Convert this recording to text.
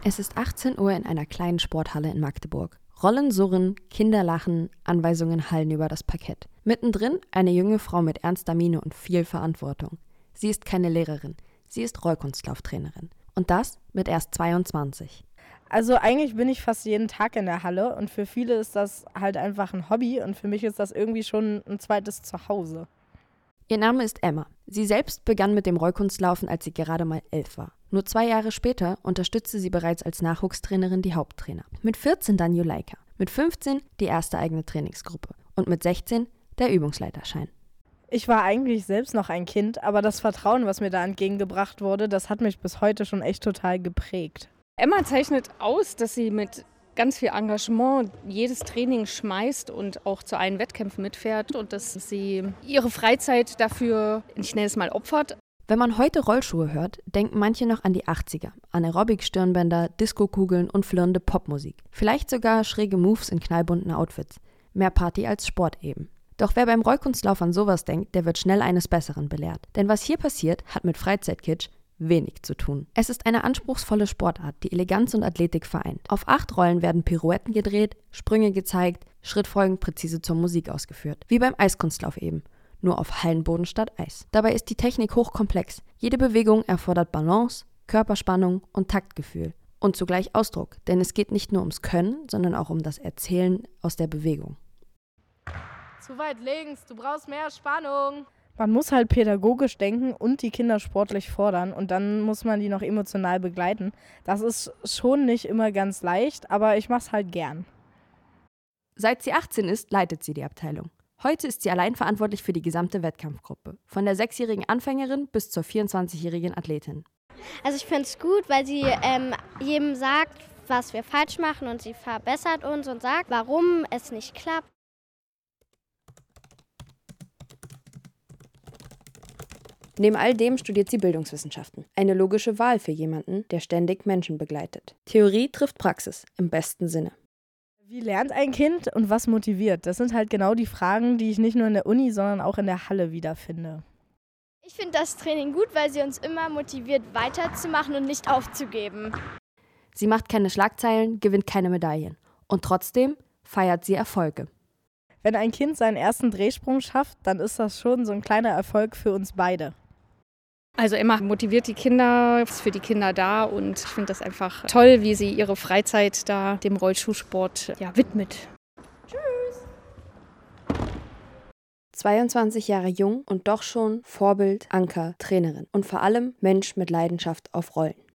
Es ist 18 Uhr in einer kleinen Sporthalle in Magdeburg. Rollen surren, Kinder lachen, Anweisungen hallen über das Parkett. Mittendrin eine junge Frau mit ernster Miene und viel Verantwortung. Sie ist keine Lehrerin, sie ist Rollkunstlauftrainerin. Und das mit erst 22. Also eigentlich bin ich fast jeden Tag in der Halle und für viele ist das halt einfach ein Hobby und für mich ist das irgendwie schon ein zweites Zuhause. Ihr Name ist Emma. Sie selbst begann mit dem Rollkunstlaufen, als sie gerade mal 11 war. Nur 2 Jahre später unterstützte sie bereits als Nachwuchstrainerin die Haupttrainer. Mit 14 dann Juleika, mit 15 die erste eigene Trainingsgruppe und mit 16 der Übungsleiterschein. Ich war eigentlich selbst noch ein Kind, aber das Vertrauen, was mir da entgegengebracht wurde, das hat mich bis heute schon echt total geprägt. Emma zeichnet aus, dass sie mit ganz viel Engagement jedes Training schmeißt und auch zu allen Wettkämpfen mitfährt und dass sie ihre Freizeit dafür, ich nenne es mal, opfert. Wenn man heute Rollschuhe hört, denken manche noch an die 80er, an Aerobic-Stirnbänder, Disco-Kugeln und flirrende Popmusik. Vielleicht sogar schräge Moves in knallbunten Outfits. Mehr Party als Sport eben. Doch wer beim Rollkunstlauf an sowas denkt, der wird schnell eines Besseren belehrt. Denn was hier passiert, hat mit Freizeitkitsch wenig zu tun. Es ist eine anspruchsvolle Sportart, die Eleganz und Athletik vereint. Auf 8 Rollen werden Pirouetten gedreht, Sprünge gezeigt, Schrittfolgen präzise zur Musik ausgeführt. Wie beim Eiskunstlauf eben. Nur auf Hallenboden statt Eis. Dabei ist die Technik hochkomplex. Jede Bewegung erfordert Balance, Körperspannung und Taktgefühl. Und zugleich Ausdruck, denn es geht nicht nur ums Können, sondern auch um das Erzählen aus der Bewegung. Zu weit links, du brauchst mehr Spannung. Man muss halt pädagogisch denken und die Kinder sportlich fordern und dann muss man die noch emotional begleiten. Das ist schon nicht immer ganz leicht, aber ich mach's halt gern. Seit sie 18 ist, leitet sie die Abteilung. Heute ist sie allein verantwortlich für die gesamte Wettkampfgruppe. Von der 6-jährigen Anfängerin bis zur 24-jährigen Athletin. Also ich finde es gut, weil sie jedem sagt, was wir falsch machen und sie verbessert uns und sagt, warum es nicht klappt. Neben all dem studiert sie Bildungswissenschaften. Eine logische Wahl für jemanden, der ständig Menschen begleitet. Theorie trifft Praxis, im besten Sinne. Wie lernt ein Kind und was motiviert? Das sind halt genau die Fragen, die ich nicht nur in der Uni, sondern auch in der Halle wiederfinde. Ich finde das Training gut, weil sie uns immer motiviert, weiterzumachen und nicht aufzugeben. Sie macht keine Schlagzeilen, gewinnt keine Medaillen. Und trotzdem feiert sie Erfolge. Wenn ein Kind seinen ersten Drehsprung schafft, dann ist das schon so ein kleiner Erfolg für uns beide. Also Emma motiviert die Kinder, ist für die Kinder da und ich finde das einfach toll, wie sie ihre Freizeit da dem Rollschuhsport widmet. 22 Jahre jung und doch schon Vorbild, Anker, Trainerin und vor allem Mensch mit Leidenschaft auf Rollen.